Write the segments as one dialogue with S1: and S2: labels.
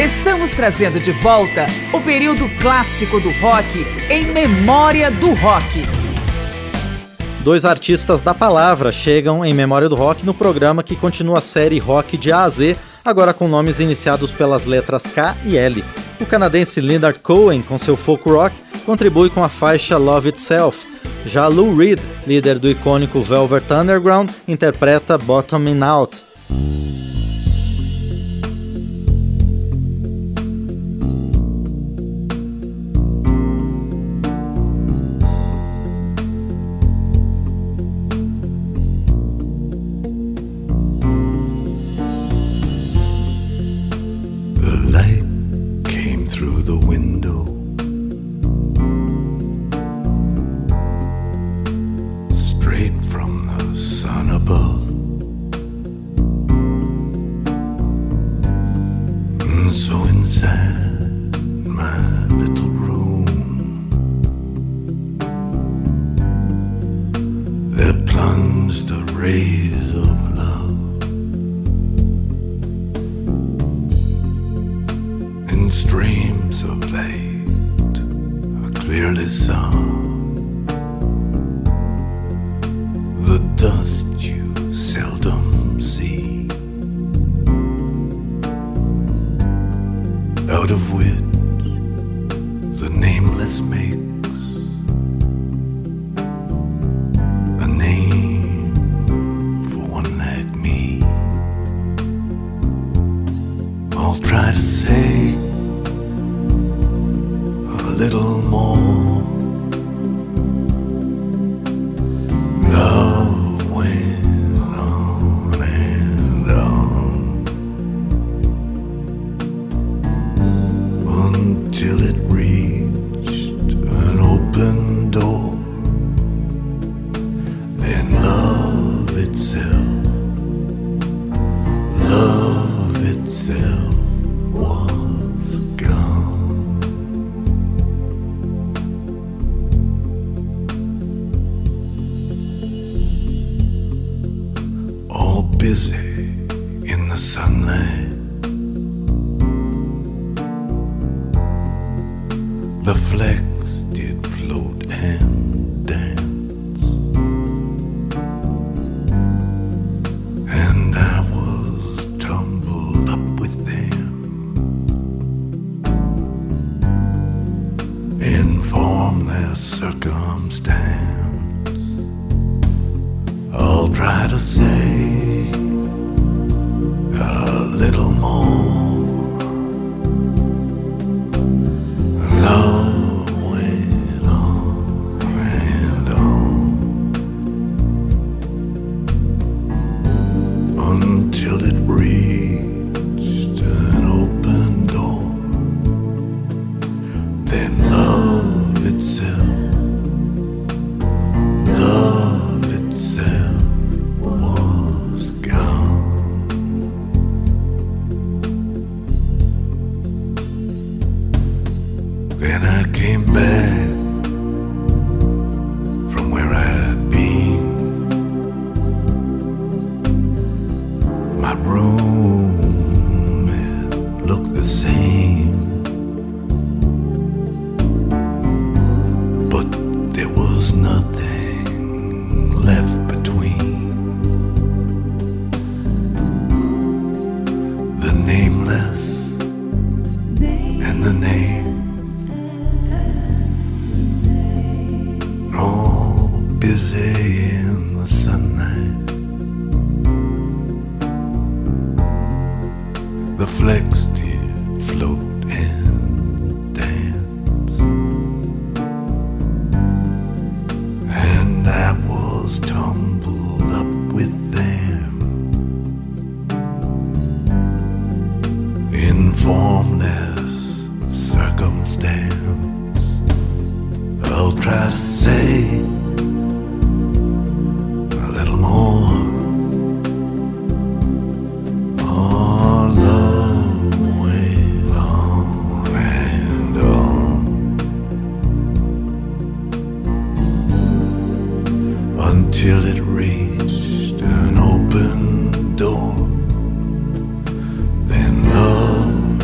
S1: Estamos trazendo de volta o período clássico do rock em Memória do Rock.
S2: Dois artistas da palavra chegam em Memória do Rock no programa que continua a série Rock de A a Z, agora com nomes iniciados pelas letras K e L. O canadense Leonard Cohen, com seu folk rock, contribui com a faixa Love Itself. Já Lou Reed, líder do icônico Velvet Underground, interpreta Bottoming Out.
S3: Then love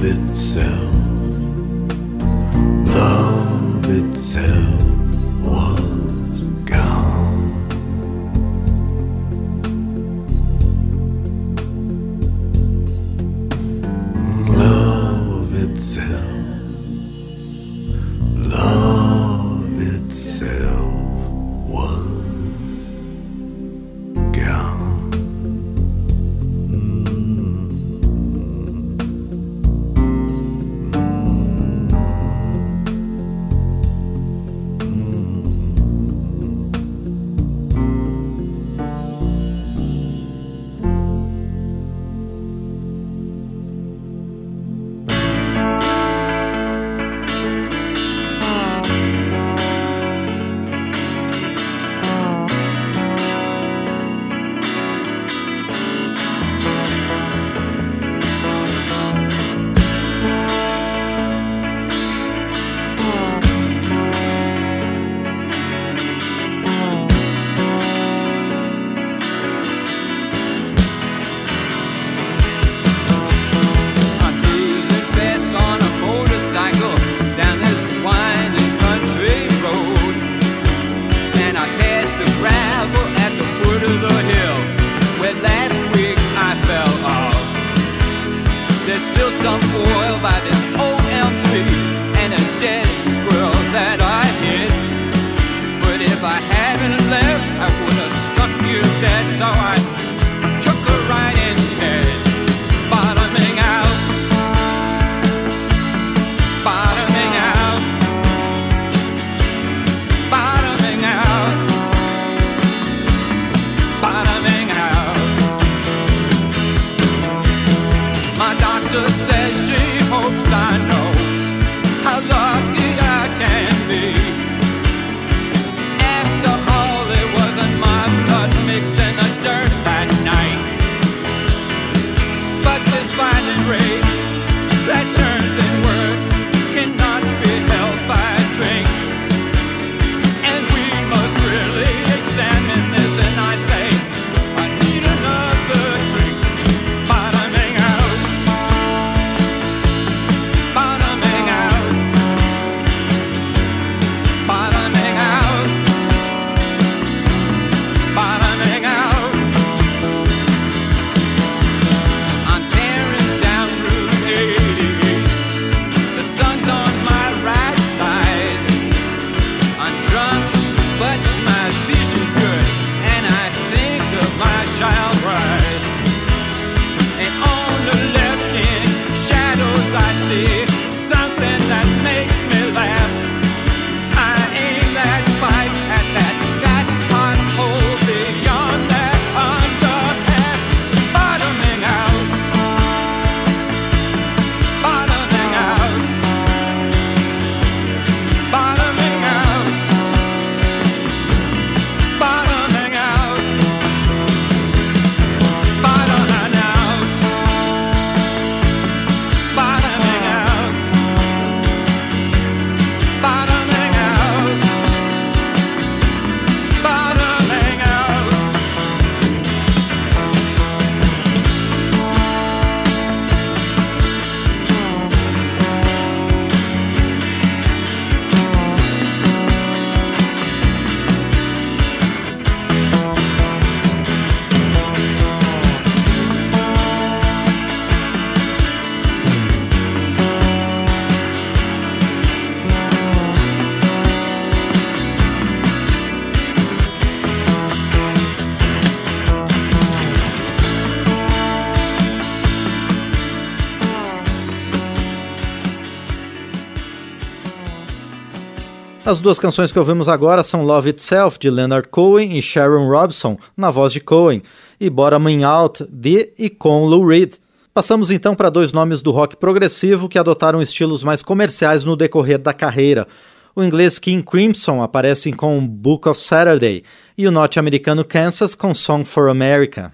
S2: As duas canções que ouvimos agora são Love Itself, de Leonard Cohen e Sharon Robson, na voz de Cohen, e Bottoming Out, de e com Lou Reed. Passamos então para dois nomes do rock progressivo que adotaram estilos mais comerciais no decorrer da carreira. O inglês King Crimson aparece com Book of Saturday e o norte-americano Kansas com Song for America.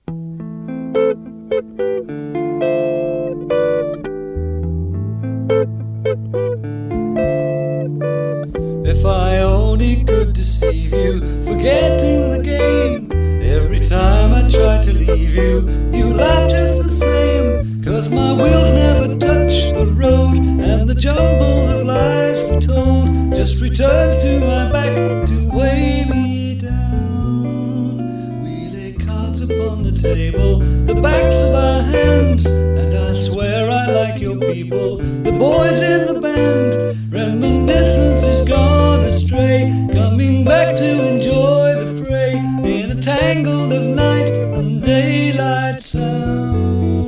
S3: If I only could deceive you, forgetting the game. Every time I try to leave you, you laugh just the same. 'Cause my wheels never touch people, the boys in the band. Reminiscence is gone astray, coming back to enjoy the fray in a tangle of night and daylight sound.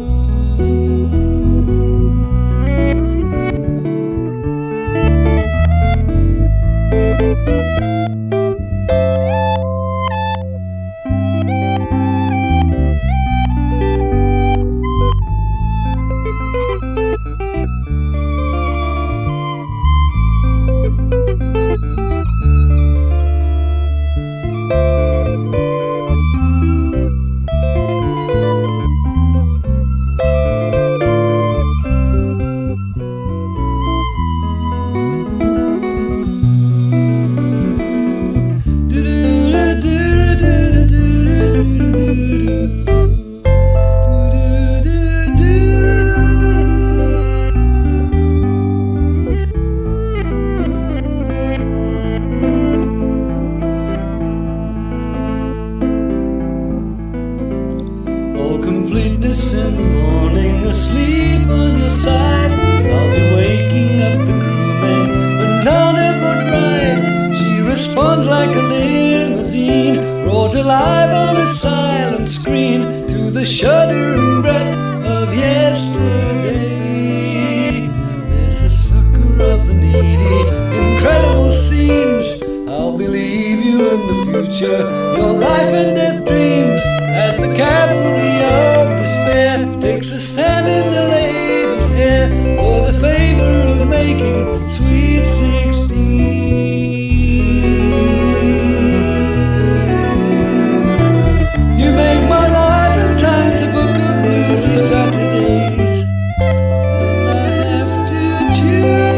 S3: In the morning, asleep on your side, I'll be waking up the crewmen, but none of but right. She responds like a limousine, brought alive on a silent screen to the shuddering breath of yesterday. There's a sucker of the needy, incredible scenes. I'll believe you in the future, your life and death dreams, as the cavalry of despair takes a stand in the lady's hair for the favor of making sweet 16. You make my life and times a book of bluesy Saturdays, and I have to choose.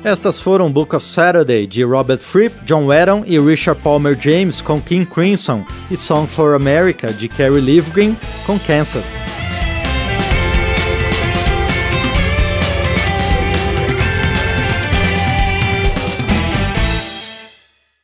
S2: Estas foram Book of Saturday, de Robert Fripp, John Wetton e Richard Palmer James, com King Crimson, e Song for America, de Kerry Livgren, com Kansas.